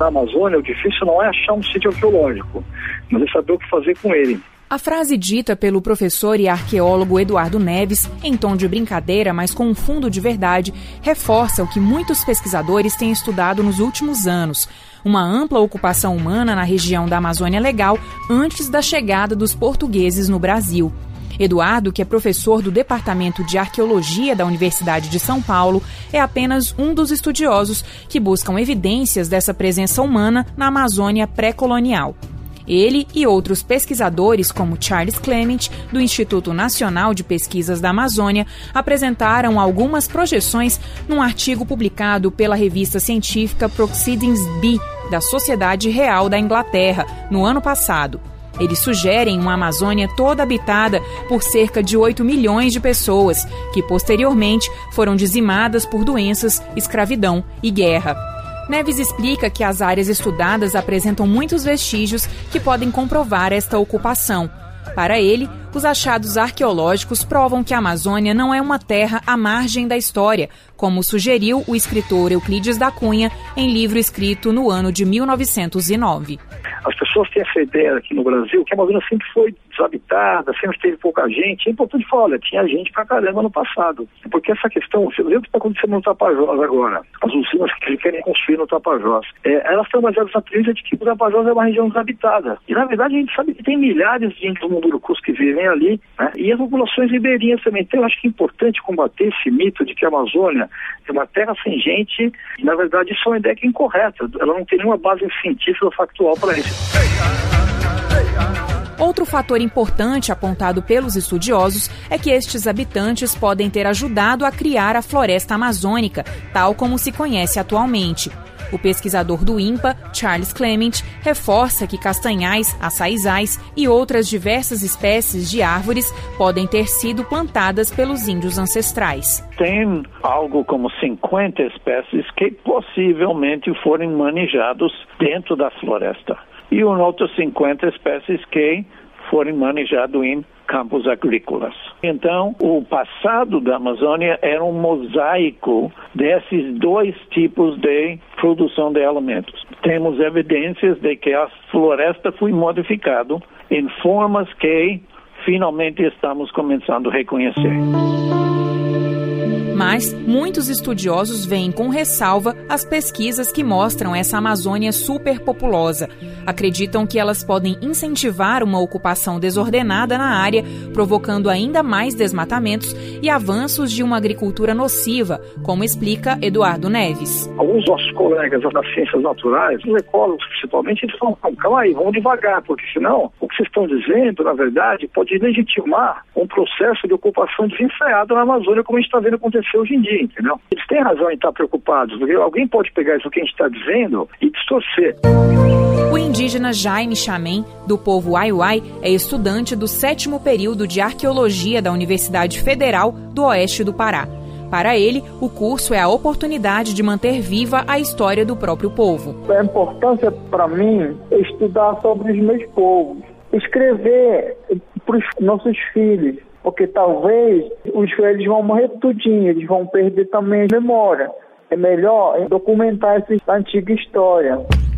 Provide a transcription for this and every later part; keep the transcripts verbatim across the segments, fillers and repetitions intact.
da Amazônia, o difícil não é achar um sítio arqueológico, mas é saber o que fazer com ele. A frase dita pelo professor e arqueólogo Eduardo Neves, em tom de brincadeira, mas com um fundo de verdade, reforça o que muitos pesquisadores têm estudado nos últimos anos: uma ampla ocupação humana na região da Amazônia Legal antes da chegada dos portugueses no Brasil. Eduardo, que é professor do Departamento de Arqueologia da Universidade de São Paulo, é apenas um dos estudiosos que buscam evidências dessa presença humana na Amazônia pré-colonial. Ele e outros pesquisadores, como Charles Clement, do Instituto Nacional de Pesquisas da Amazônia, apresentaram algumas projeções num artigo publicado pela revista científica Proceedings B, da Sociedade Real da Inglaterra, no ano passado. Eles sugerem uma Amazônia toda habitada por cerca de oito milhões de pessoas, que posteriormente foram dizimadas por doenças, escravidão e guerra. Neves explica que as áreas estudadas apresentam muitos vestígios que podem comprovar esta ocupação. Para ele, os achados arqueológicos provam que a Amazônia não é uma terra à margem da história, como sugeriu o escritor Euclides da Cunha em livro escrito no ano de mil novecentos e nove. As pessoas têm essa ideia aqui no Brasil que a Amazônia sempre foi desabitada, sempre teve pouca gente. É importante falar, olha, tinha gente pra caramba no passado. Porque essa questão, você vê o que está acontecendo no Tapajós agora, as usinas que querem construir no Tapajós, é, elas estão baseadas na premissa de que o Tapajós é uma região desabitada. E na verdade a gente sabe que tem milhares de índios mundurucus que vivem ali, né? E as populações ribeirinhas também. Então eu acho que é importante combater esse mito de que a Amazônia é uma terra sem gente, e na verdade isso é uma ideia que é incorreta. Ela não tem nenhuma base científica ou factual para isso. Outro fator importante apontado pelos estudiosos é que estes habitantes podem ter ajudado a criar a floresta amazônica, tal como se conhece atualmente. O pesquisador do INPA, Charles Clement, reforça que castanhais, açaizais e outras diversas espécies de árvores podem ter sido plantadas pelos índios ancestrais. Tem algo como cinquenta espécies que possivelmente foram manejados dentro da floresta. E outras cinquenta espécies que foram manejadas em campos agrícolas. Então, o passado da Amazônia era um mosaico desses dois tipos de produção de alimentos. Temos evidências de que a floresta foi modificada em formas que finalmente estamos começando a reconhecer. Mas muitos estudiosos veem com ressalva as pesquisas que mostram essa Amazônia superpopulosa. Acreditam que elas podem incentivar uma ocupação desordenada na área, provocando ainda mais desmatamentos e avanços de uma agricultura nociva, como explica Eduardo Neves. Alguns nossos colegas das ciências naturais, os ecólogos principalmente, eles falam, calma aí, vamos devagar, porque senão o que vocês estão dizendo, na verdade, pode legitimar um processo de ocupação desenfreada na Amazônia, como a gente está vendo acontecer hoje em dia, entendeu? Eles têm razão em estar preocupados, porque alguém pode pegar isso que a gente está dizendo e distorcer. O indígena Jaime Chamem, do povo Ai-Ai, é estudante do sétimo período de Arqueologia da Universidade Federal do Oeste do Pará. Para ele, o curso é a oportunidade de manter viva a história do próprio povo. A importância para mim é estudar sobre os meus povos, escrever para os nossos filhos, porque talvez os velhos vão morrer tudinho, eles vão perder também a memória. É melhor documentar essa antiga história.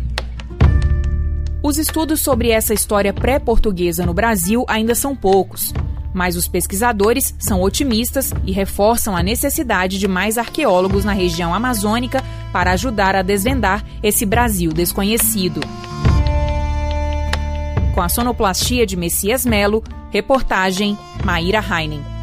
Os estudos sobre essa história pré-portuguesa no Brasil ainda são poucos, mas os pesquisadores são otimistas e reforçam a necessidade de mais arqueólogos na região amazônica para ajudar a desvendar esse Brasil desconhecido. Com a sonoplastia de Messias Melo, reportagem Maíra Heinen.